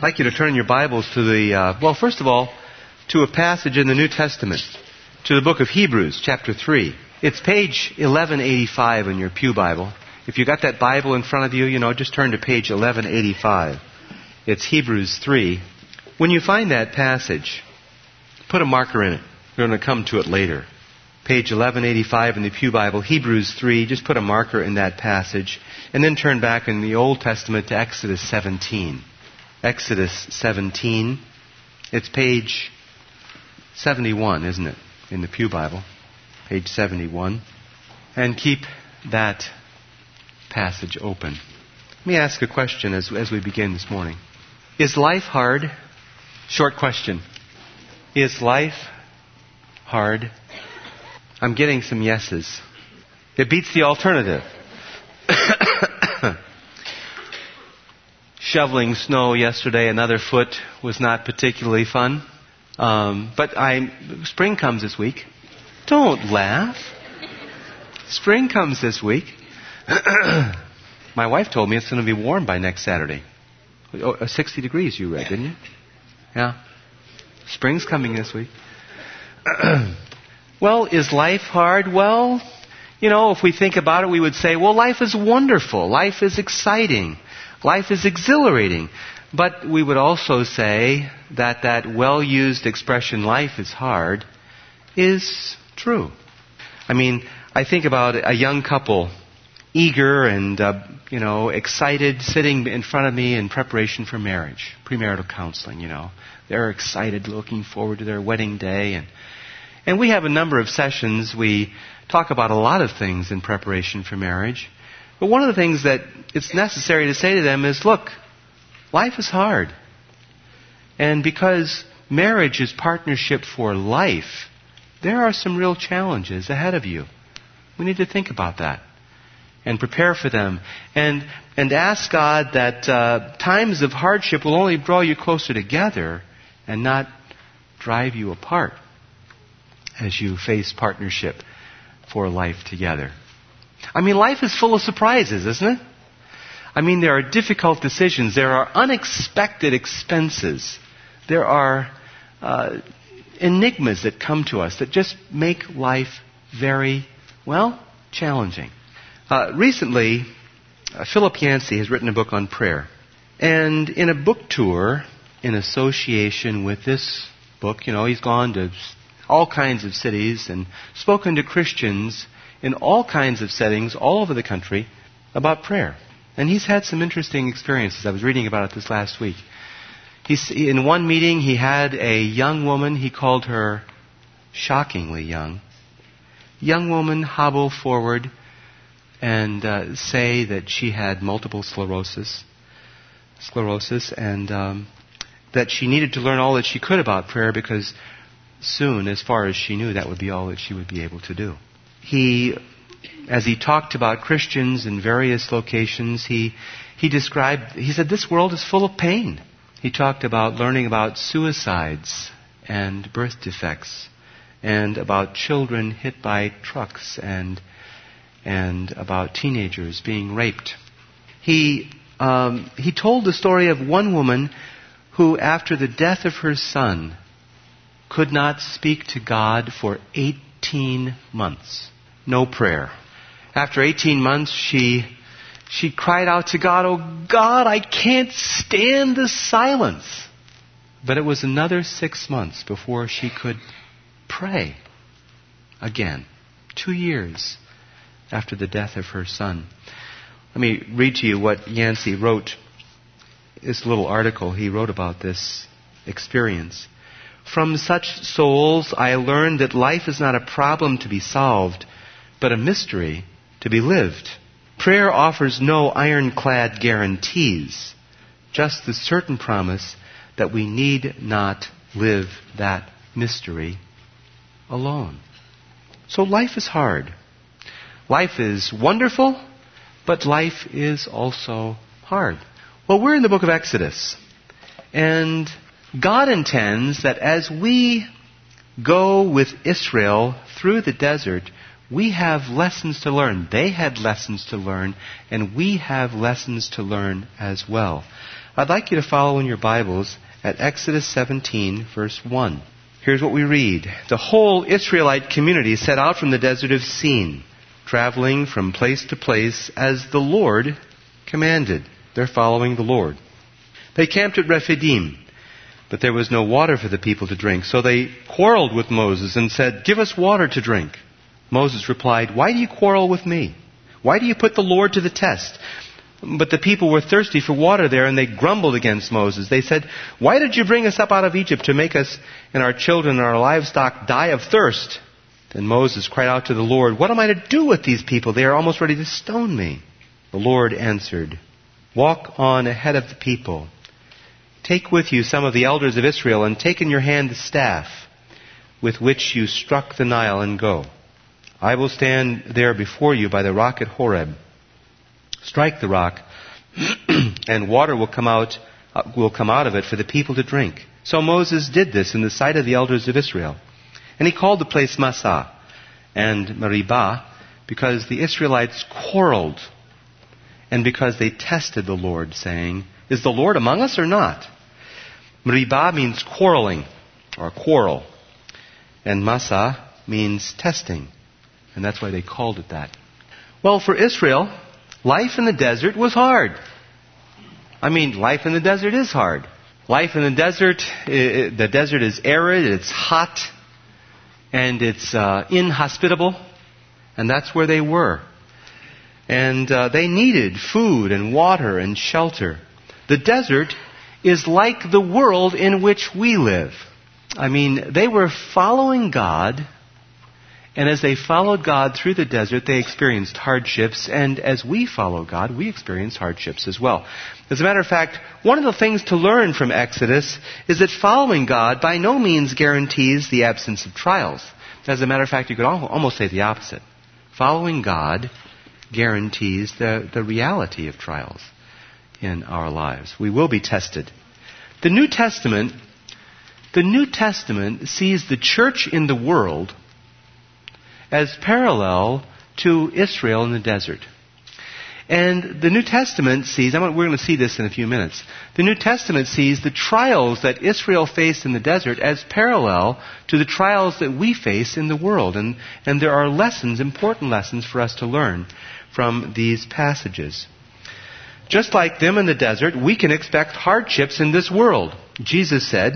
I'd like you to turn your Bibles to first of all, to a passage in the New Testament, to the book of Hebrews, chapter 3. It's page 1185 in your pew Bible. If you got that Bible in front of you, just turn to page 1185. It's Hebrews 3. When you find that passage, put a marker in it. We're going to come to it later. Page 1185 in the pew Bible, Hebrews 3, just put a marker in that passage, and then turn back in the Old Testament to Exodus 17. Exodus 17. It's page 71, isn't it, in the pew Bible? Page 71. And keep that passage open. Let me ask a question as we begin this morning. Is life hard? Short question. Is life hard? I'm getting some yeses. It beats the alternative. Shoveling snow yesterday, another foot, was not particularly fun. But spring comes this week. Don't laugh. Spring comes this week. My wife told me it's going to be warm by next Saturday. 60 degrees you read, didn't you? Yeah. Spring's coming this week. Well, is life hard? Well, if we think about it, we would say, well, life is wonderful. Life is exciting. Life is exhilarating. But we would also say that well-used expression, life is hard, is true. I think about a young couple, eager and, excited, sitting in front of me in preparation for marriage, premarital counseling, They're excited, looking forward to their wedding day. And we have a number of sessions. We talk about a lot of things in preparation for marriage. But one of the things that it's necessary to say to them is, look, life is hard. And because marriage is partnership for life, there are some real challenges ahead of you. We need to think about that and prepare for them. And ask God that times of hardship will only draw you closer together and not drive you apart as you face partnership for life together. Life is full of surprises, isn't it? There are difficult decisions. There are unexpected expenses. There are enigmas that come to us that just make life very, challenging. Recently, Philip Yancey has written a book on prayer. And in a book tour, in association with this book, he's gone to all kinds of cities and spoken to Christians in all kinds of settings all over the country about prayer. And he's had some interesting experiences. I was reading about it this last week. In one meeting, he had a young woman, he called her shockingly young woman hobble forward and say that she had multiple sclerosis, and that she needed to learn all that she could about prayer because soon, as far as she knew, that would be all that she would be able to do. As he talked about Christians in various locations, he said, this world is full of pain. He talked about learning about suicides and birth defects and about children hit by trucks and about teenagers being raped. He told the story of one woman who, after the death of her son, could not speak to God for 18 months. No prayer. After 18 months, she cried out to God, "Oh God, I can't stand the silence." But it was another 6 months before she could pray again. 2 years after the death of her son. Let me read to you what Yancey wrote. This little article he wrote about this experience. From such souls, I learned that life is not a problem to be solved, but a mystery to be lived. Prayer offers no ironclad guarantees, just the certain promise that we need not live that mystery alone. So life is hard. Life is wonderful, but life is also hard. Well, we're in the book of Exodus, and God intends that as we go with Israel through the desert, we have lessons to learn. They had lessons to learn, and we have lessons to learn as well. I'd like you to follow in your Bibles at Exodus 17, verse 1. Here's what we read. The whole Israelite community set out from the desert of Sin, traveling from place to place as the Lord commanded. They're following the Lord. They camped at Rephidim, but there was no water for the people to drink. So they quarreled with Moses and said, "Give us water to drink." Moses replied, "Why do you quarrel with me? Why do you put the Lord to the test?" But the people were thirsty for water there, and they grumbled against Moses. They said, "Why did you bring us up out of Egypt to make us and our children and our livestock die of thirst?" Then Moses cried out to the Lord, "What am I to do with these people? They are almost ready to stone me." The Lord answered, "Walk on ahead of the people. Take with you some of the elders of Israel, and take in your hand the staff with which you struck the Nile, and go. I will stand there before you by the rock at Horeb. Strike the rock, and water will come out of it for the people to drink." So Moses did this in the sight of the elders of Israel. And he called the place Massah and Meribah, because the Israelites quarreled, and because they tested the Lord, saying, "Is the Lord among us or not?" Meribah means quarreling, or quarrel. And Massah means testing. And that's why they called it that. Well, for Israel, life in the desert was hard. I mean, life in the desert is hard. Life in the desert is arid, it's hot, and it's inhospitable. And that's where they were. And they needed food and water and shelter. The desert is like the world in which we live. I mean, they were following God, and as they followed God through the desert, they experienced hardships, and as we follow God, we experience hardships as well. As a matter of fact, one of the things to learn from Exodus is that following God by no means guarantees the absence of trials. As a matter of fact, you could almost say the opposite. Following God guarantees the reality of trials in our lives. We will be tested. The New Testament sees the church in the world as parallel to Israel in the desert. And the New Testament sees, we're going to see this in a few minutes, the New Testament sees the trials that Israel faced in the desert as parallel to the trials that we face in the world. And there are lessons, important lessons for us to learn from these passages. Just like them in the desert, we can expect hardships in this world. Jesus said,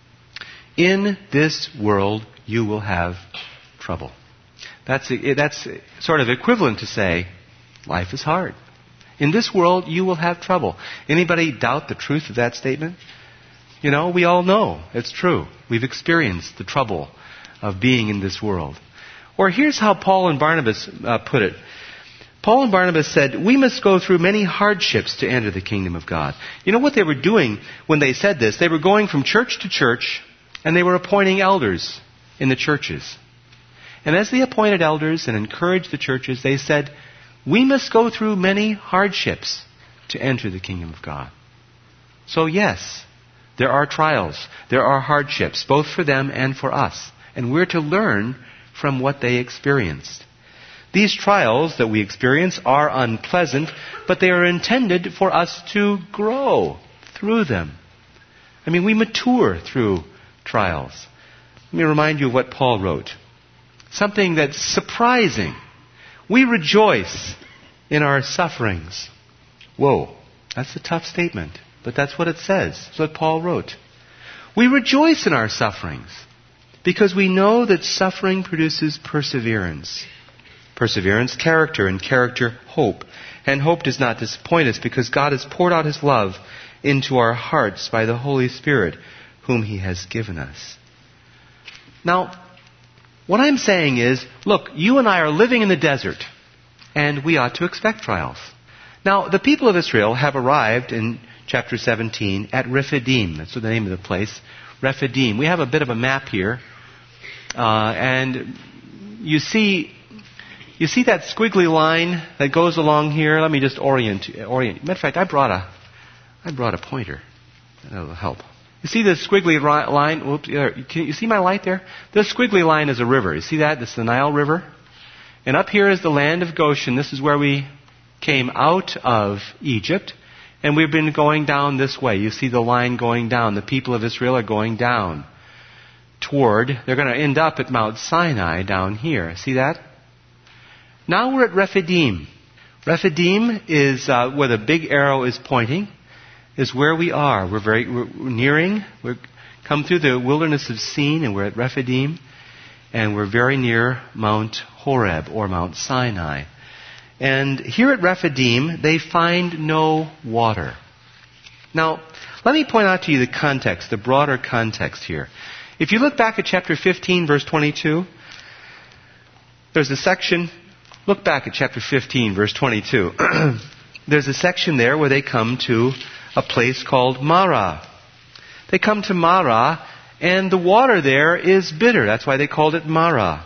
"In this world you will have trouble." That's sort of equivalent to say, life is hard. In this world you will have trouble. Anybody doubt the truth of that statement? You know, we all know it's true. We've experienced the trouble of being in this world. Or here's how Paul and Barnabas put it. Paul and Barnabas said, "We must go through many hardships to enter the kingdom of God." You know what they were doing when they said this? They were going from church to church, and they were appointing elders in the churches. And as they appointed elders and encouraged the churches, they said, "We must go through many hardships to enter the kingdom of God." So yes, there are trials, there are hardships, both for them and for us. And we're to learn from what they experienced. These trials that we experience are unpleasant, but they are intended for us to grow through them. I mean, we mature through trials. Let me remind you of what Paul wrote. Something that's surprising. We rejoice in our sufferings. Whoa, that's a tough statement, but that's what it says. That's what Paul wrote. We rejoice in our sufferings because we know that suffering produces perseverance. Perseverance, character, and character, hope. And hope does not disappoint us because God has poured out His love into our hearts by the Holy Spirit, whom He has given us. Now, what I'm saying is, look, you and I are living in the desert, and we ought to expect trials. Now, the people of Israel have arrived in chapter 17 at Rephidim. That's the name of the place, Rephidim. We have a bit of a map here, and you see that squiggly line that goes along here? Let me just orient. Matter of fact, I brought a pointer. That'll help. You see the squiggly line? Whoops, can you see my light there? The squiggly line is a river. You see that? This is the Nile River. And up here is the land of Goshen. This is where we came out of Egypt. And we've been going down this way. You see the line going down. The people of Israel are going down they're going to end up at Mount Sinai down here. See that? Now we're at Rephidim. Rephidim is where the big arrow is pointing, is where we are. We're nearing. We've come through the wilderness of Sin, and we're at Rephidim, and we're very near Mount Horeb, or Mount Sinai. And here at Rephidim, they find no water. Now, let me point out to you the context, the broader context here. If you look back at chapter 15, verse 22, there's a section, look back at chapter 15, verse 22. There's a section there where they come to a place called Marah. They come to Marah, and the water there is bitter. That's why they called it Marah.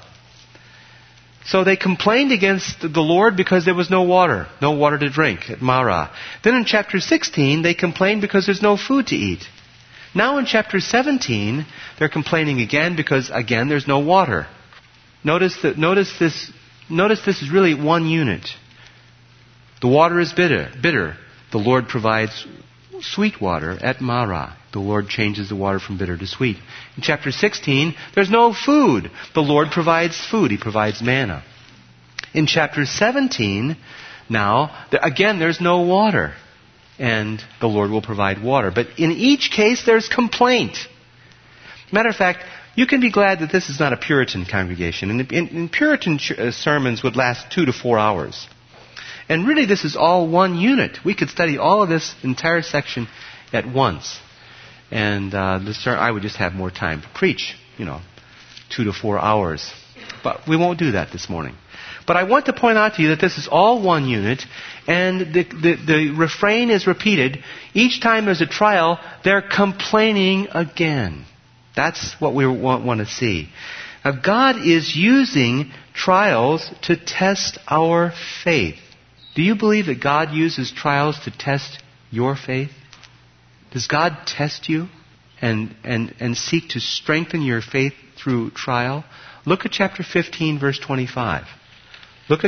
So they complained against the Lord because there was no water to drink at Marah. Then in chapter 16, they complained because there's no food to eat. Now in chapter 17, they're complaining again because, again, there's no water. Notice this is really one unit. The water is bitter. The Lord provides sweet water at Marah. The Lord changes the water from bitter to sweet. In chapter 16, there's no food. The Lord provides food. He provides manna. In chapter 17, now, again, there's no water. And the Lord will provide water. But in each case, there's complaint. Matter of fact, you can be glad that this is not a Puritan congregation. And Puritan sermons would last 2 to 4 hours. And really, this is all one unit. We could study all of this entire section at once. And I would just have more time to preach, 2 to 4 hours. But we won't do that this morning. But I want to point out to you that this is all one unit, and the refrain is repeated. Each time there's a trial, they're complaining again. That's what we want to see. Now, God is using trials to test our faith. Do you believe that God uses trials to test your faith? Does God test you and seek to strengthen your faith through trial? Look at chapter 15, verse 25. Look at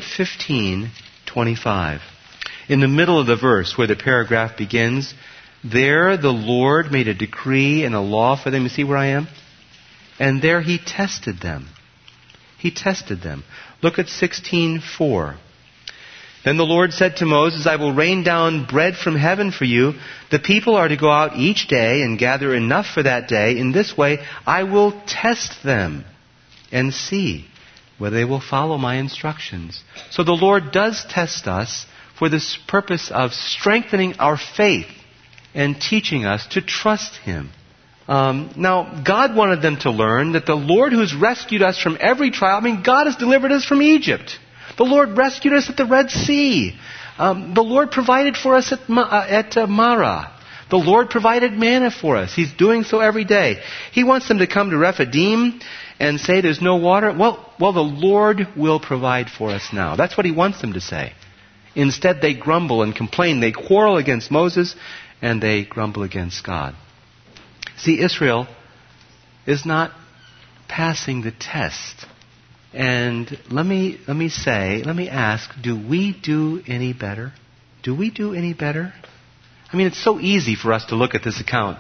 15:25. In the middle of the verse where the paragraph begins, there the Lord made a decree and a law for them. You see where I am? And there He tested them. He tested them. Look at 16:4. Then the Lord said to Moses, I will rain down bread from heaven for you. The people are to go out each day and gather enough for that day. In this way, I will test them and see whether they will follow my instructions. So the Lord does test us for this purpose of strengthening our faith and teaching us to trust Him. Now, God wanted them to learn that the Lord who's rescued us from every trial, God has delivered us from Egypt. The Lord rescued us at the Red Sea. The Lord provided for us at Marah. The Lord provided manna for us. He's doing so every day. He wants them to come to Rephidim and say there's no water. Well, the Lord will provide for us now. That's what He wants them to say. Instead, they grumble and complain. They quarrel against Moses, and they grumble against God. See, Israel is not passing the test. And let me ask, do we do any better? Do we do any better? It's so easy for us to look at this account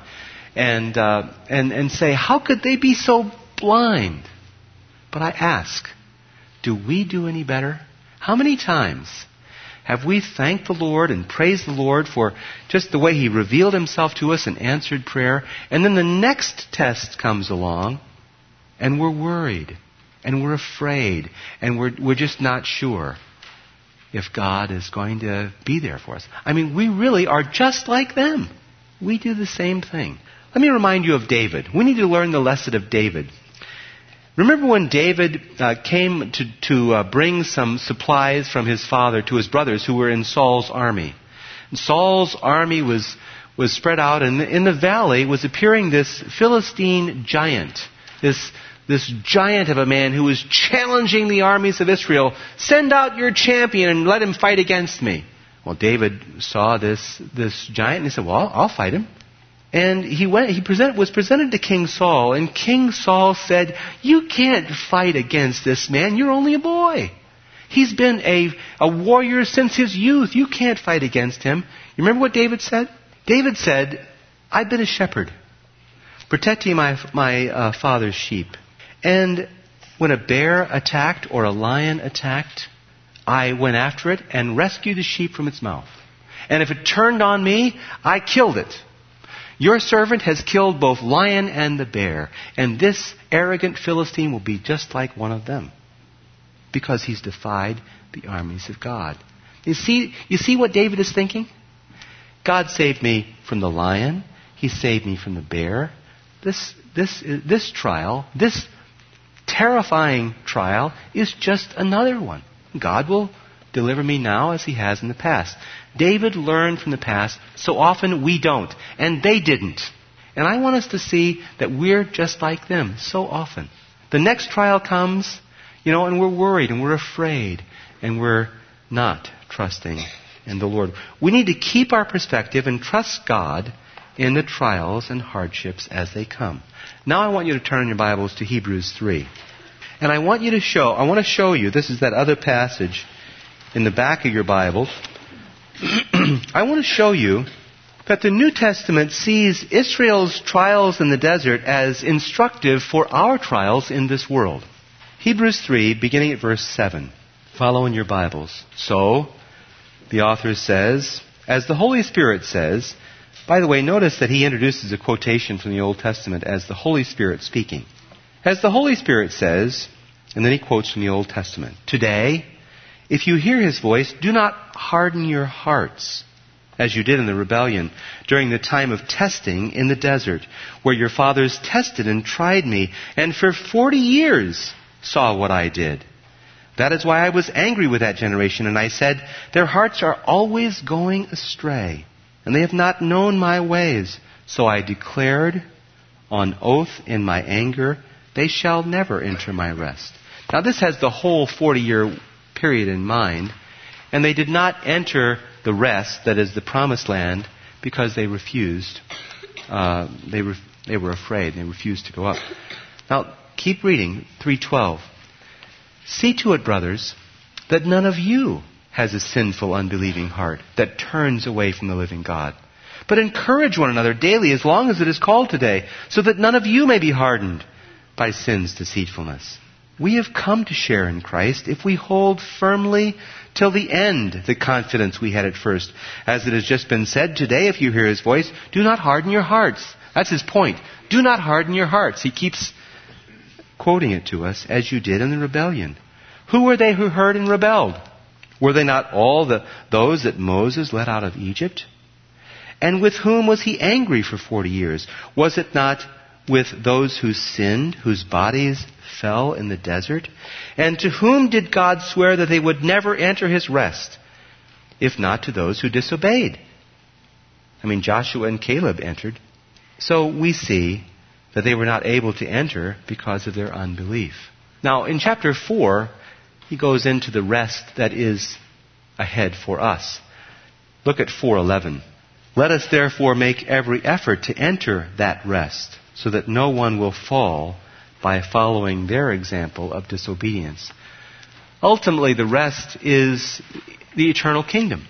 and say, how could they be so blind? But I ask, do we do any better? How many times have we thanked the Lord and praised the Lord for just the way He revealed Himself to us and answered prayer, and then the next test comes along, and we're worried, and we're afraid, and we're just not sure if God is going to be there for us. We really are just like them. We do the same thing. Let me remind you of David. We need to learn the lesson of David. Remember when David came to bring some supplies from his father to his brothers who were in Saul's army. And Saul's army was spread out, and in the valley was appearing this Philistine giant, this giant of a man who was challenging the armies of Israel. Send out your champion and let him fight against me. Well, David saw this giant and he said, well, I'll fight him. And was presented to King Saul, and King Saul said, you can't fight against this man. You're only a boy. He's been a warrior since his youth. You can't fight against him. You remember what David said? David said, I've been a shepherd, protecting my father's sheep. And when a bear attacked or a lion attacked, I went after it and rescued the sheep from its mouth. And if it turned on me, I killed it. Your servant has killed both lion and the bear, and this arrogant Philistine will be just like one of them, because he's defied the armies of God. You see what David is thinking? God saved me from the lion. He saved me from the bear. This trial, this terrifying trial, is just another one. God will deliver me now as he has in the past. David learned from the past. So often we don't. And they didn't. And I want us to see that we're just like them so often. The next trial comes, and we're worried and we're afraid and we're not trusting in the Lord. We need to keep our perspective and trust God in the trials and hardships as they come. Now I want you to turn in your Bibles to Hebrews 3. And I want to show you, this is that other passage in the back of your Bible. I want to show you that the New Testament sees Israel's trials in the desert as instructive for our trials in this world. Hebrews 3, beginning at verse 7. Follow in your Bibles. So, the author says, as the Holy Spirit says, by the way, notice that he introduces a quotation from the Old Testament as the Holy Spirit speaking. As the Holy Spirit says, and then he quotes from the Old Testament, today, if you hear his voice, do not harden your hearts, as you did in the rebellion during the time of testing in the desert, where your fathers tested and tried me, and for 40 years saw what I did. That is why I was angry with that generation, and I said, their hearts are always going astray, and they have not known my ways. So I declared on oath in my anger, they shall never enter my rest. Now this has the whole 40-year period in mind, and they did not enter the rest, that is the promised land, because they refused. They were afraid. They refused to go up. Now keep reading, 3:12. See to it, brothers, that none of you has a sinful, unbelieving heart that turns away from the living God. But encourage one another daily as long as it is called today, so that none of you may be hardened by sin's deceitfulness. We have come to share in Christ if we hold firmly till the end the confidence we had at first. As it has just been said, today if you hear his voice, do not harden your hearts. That's his point. Do not harden your hearts. He keeps quoting it to us, as you did in the rebellion. Who were they who heard and rebelled? Were they not all those that Moses led out of Egypt? And with whom was he angry for 40 years? Was it not with those who sinned, whose bodies fell in the desert? And to whom did God swear that they would never enter his rest, if not to those who disobeyed? Joshua and Caleb entered. So we see that they were not able to enter because of their unbelief. Now, in chapter 4, he goes into the rest that is ahead for us. Look at 4:11. Let us therefore make every effort to enter that rest, so that no one will fall by following their example of disobedience. Ultimately, the rest is the eternal kingdom.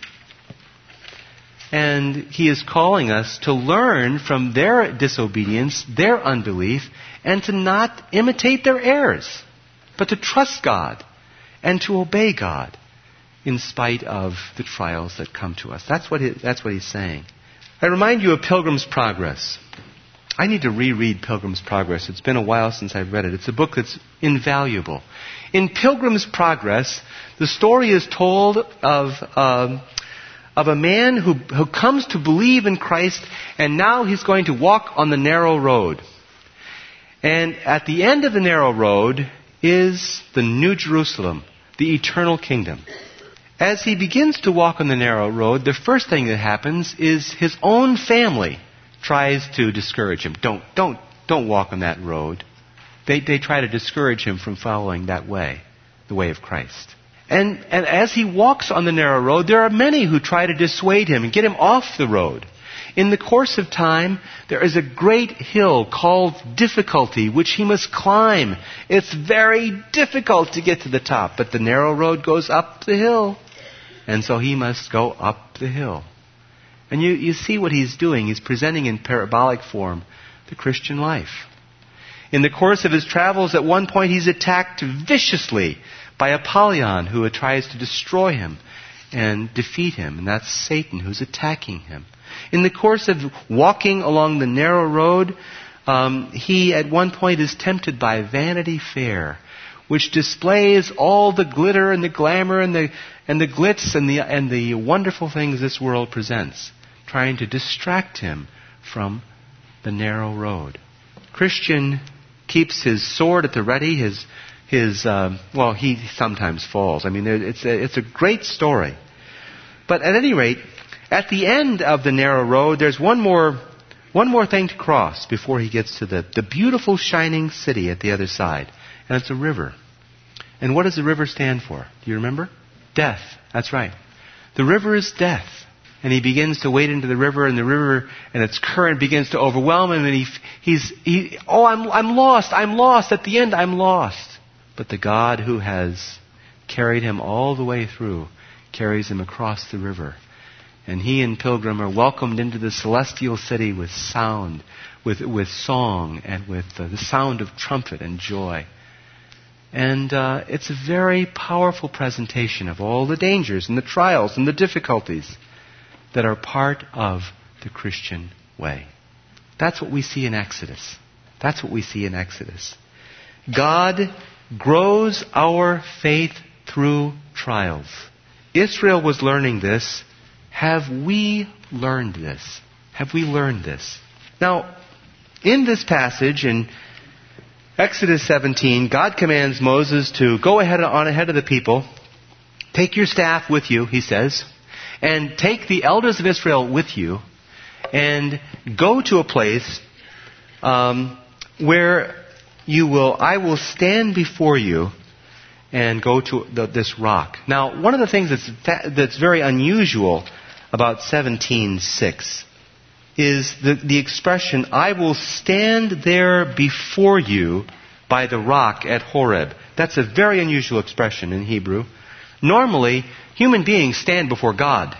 And he is calling us to learn from their disobedience, their unbelief, and to not imitate their errors, but to trust God and to obey God in spite of the trials that come to us. That's what he's saying. I remind you of Pilgrim's Progress. I need to reread Pilgrim's Progress. It's been a while since I've read it. It's a book that's invaluable. In Pilgrim's Progress, the story is told of a man who comes to believe in Christ, and now he's going to walk on the narrow road. And at the end of the narrow road is the New Jerusalem, the eternal kingdom. As he begins to walk on the narrow road, the first thing that happens is his own family tries to discourage him. Don't walk on that road. They try to discourage him from following that way, the way of Christ. And as he walks on the narrow road, there are many who try to dissuade him and get him off the road. In the course of time, there is a great hill called difficulty, which he must climb. It's very difficult to get to the top, but the narrow road goes up the hill. And so he must go up the hill. And you see what he's doing. He's presenting in parabolic form the Christian life. In the course of his travels, at one point he's attacked viciously by Apollyon, who tries to destroy him and defeat him. And that's Satan who's attacking him. In the course of walking along the narrow road, he at one point is tempted by Vanity Fair, which displays all the glitter and the glamour and the glitz and the wonderful things this world presents, trying to distract him from the narrow road. Christian keeps his sword at the ready. He sometimes falls. I mean, it's a great story. But at any rate, at the end of the narrow road, there's one more thing to cross before he gets to the beautiful shining city at the other side. And it's a river. And what does the river stand for? Do you remember? Death. That's right. The river is death. And he begins to wade into the river, and its current begins to overwhelm him, and I'm lost. At the end, I'm lost. But the God who has carried him all the way through carries him across the river. And he and Pilgrim are welcomed into the celestial city with sound, with song, and with the sound of trumpet and joy. And it's a very powerful presentation of all the dangers and the trials and the difficulties that are part of the Christian way. That's what we see in Exodus. God grows our faith through trials. Israel was learning this. Have we learned this? Now, in this passage, in Exodus 17, God commands Moses to go ahead of the people. Take your staff with you, he says, and take the elders of Israel with you, and go to a place where I will stand before you and go to this rock. Now, one of the things that's very unusual about 17:6 is the expression, I will stand there before you by the rock at Horeb. That's a very unusual expression in Hebrew. Normally, human beings stand before God.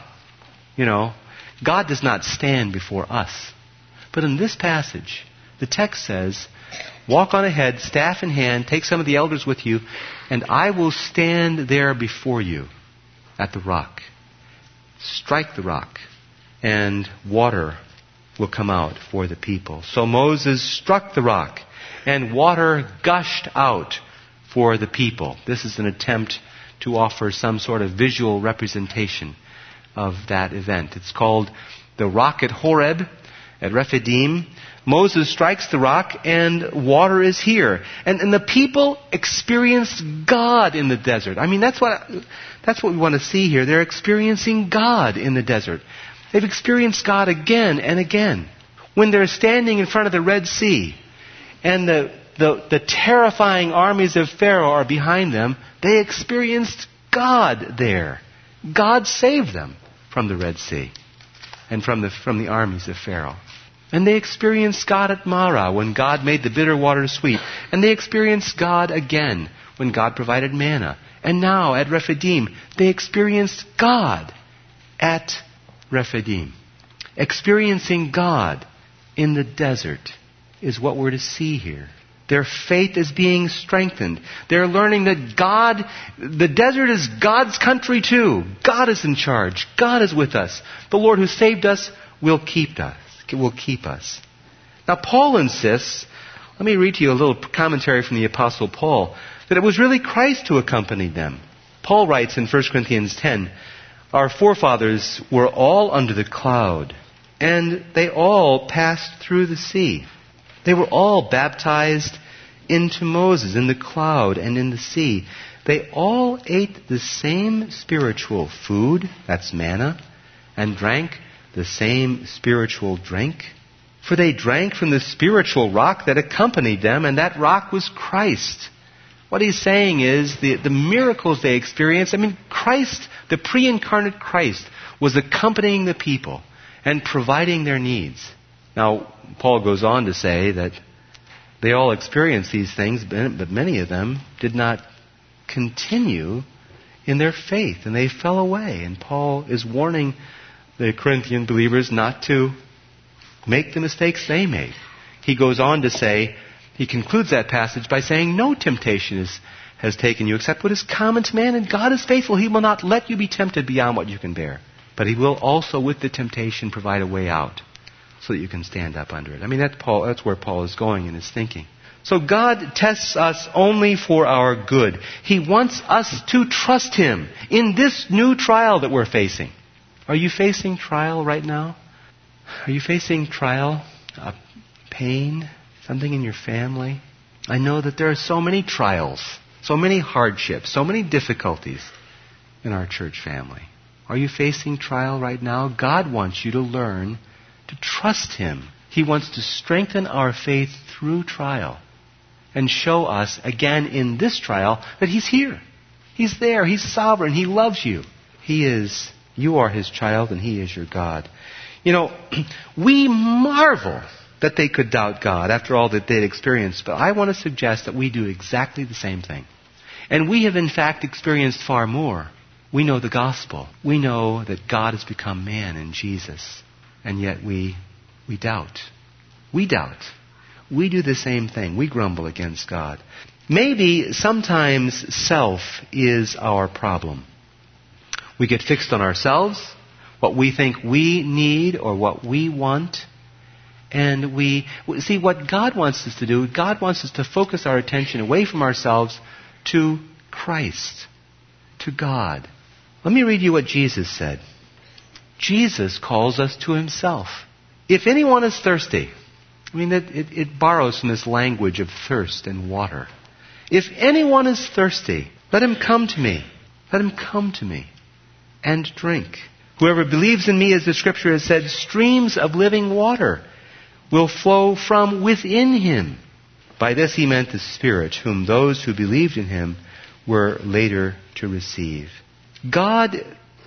God does not stand before us. But in this passage, the text says, walk on ahead, staff in hand, take some of the elders with you, and I will stand there before you at the rock. Strike the rock, and water will come out for the people. So Moses struck the rock, and water gushed out for the people. This is an attempt to offer some sort of visual representation of that event. It's called the rock at Horeb, at Rephidim. Moses strikes the rock, and water is here. And the people experienced God in the desert. I mean, that's what we want to see here. They're experiencing God in the desert. They've experienced God again and again. When they're standing in front of the Red Sea, and the terrifying armies of Pharaoh are behind them, they experienced God there. God saved them from the Red Sea and from the armies of Pharaoh. And they experienced God at Marah when God made the bitter water sweet. And they experienced God again when God provided manna. And now at Rephidim, they experienced God at Rephidim. Experiencing God in the desert is what we're to see here. Their faith is being strengthened. They're learning that the desert is God's country too. God is in charge. God is with us. The Lord who saved us will keep us. Now Paul insists, let me read to you a little commentary from the Apostle Paul, that it was really Christ who accompanied them. Paul writes in 1 Corinthians 10, our forefathers were all under the cloud, and they all passed through the sea. They were all baptized into Moses in the cloud and in the sea. They all ate the same spiritual food, that's manna, and drank the same spiritual drink. For they drank from the spiritual rock that accompanied them, and that rock was Christ. What he's saying is the miracles they experienced, Christ, the pre-incarnate Christ, was accompanying the people. and providing their needs. Now, Paul goes on to say that they all experienced these things, but many of them did not continue in their faith, and they fell away. And Paul is warning the Corinthian believers not to make the mistakes they made. He goes on to say, he concludes that passage by saying, no temptation has taken you except what is common to man, and God is faithful. He will not let you be tempted beyond what you can bear. But He will also, with the temptation, provide a way out so that you can stand up under it. I mean, that's where Paul is going in his thinking. So God tests us only for our good. He wants us to trust Him in this new trial that we're facing. Are you facing trial right now? Are you facing trial, pain, something in your family? I know that there are so many trials, so many hardships, so many difficulties in our church family. Are you facing trial right now? God wants you to learn to trust Him. He wants to strengthen our faith through trial and show us again in this trial that He's here. He's there. He's sovereign. He loves you. You are His child and He is your God. You know, we marvel that they could doubt God after all that they'd experienced, but I want to suggest that we do exactly the same thing. And we have in fact experienced far more. We know the gospel. We know that God has become man in Jesus. And yet we doubt. We doubt. We do the same thing. We grumble against God. Maybe sometimes self is our problem. We get fixed on ourselves, what we think we need or what we want. And we see what God wants us to do. God wants us to focus our attention away from ourselves to Christ, to God. Let me read you what Jesus said. Jesus calls us to Himself. If anyone is thirsty, I mean, it borrows from this language of thirst and water. If anyone is thirsty, let him come to me. Let him come to me and drink. Whoever believes in me, as the Scripture has said, streams of living water will flow from within him. By this He meant the Spirit, whom those who believed in Him were later to receive. God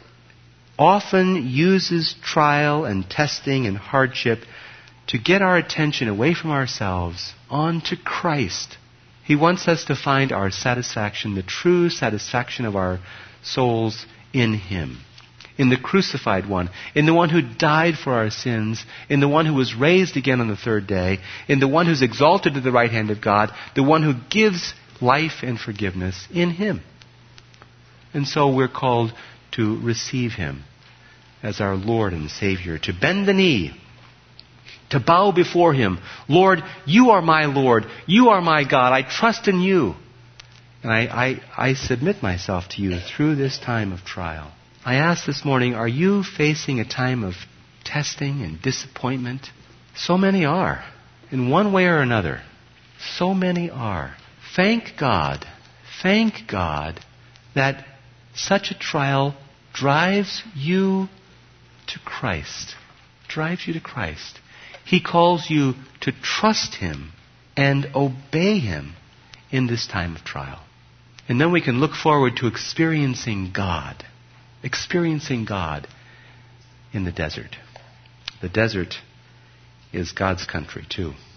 often uses trial and testing and hardship to get our attention away from ourselves onto Christ. He wants us to find our satisfaction, the true satisfaction of our souls in Him, in the crucified one, in the one who died for our sins, in the one who was raised again on the third day, in the one who's exalted to the right hand of God, the one who gives life and forgiveness in Him. And so we're called to receive Him as our Lord and Savior, to bend the knee, to bow before Him. Lord, You are my Lord. You are my God. I trust in You. And I submit myself to You through this time of trial. I ask this morning, are you facing a time of testing and disappointment? So many are, in one way or another. So many are. Thank God that such a trial drives you to Christ. Drives you to Christ. He calls you to trust Him and obey Him in this time of trial. And then we can look forward to experiencing God in the desert. The desert is God's country too.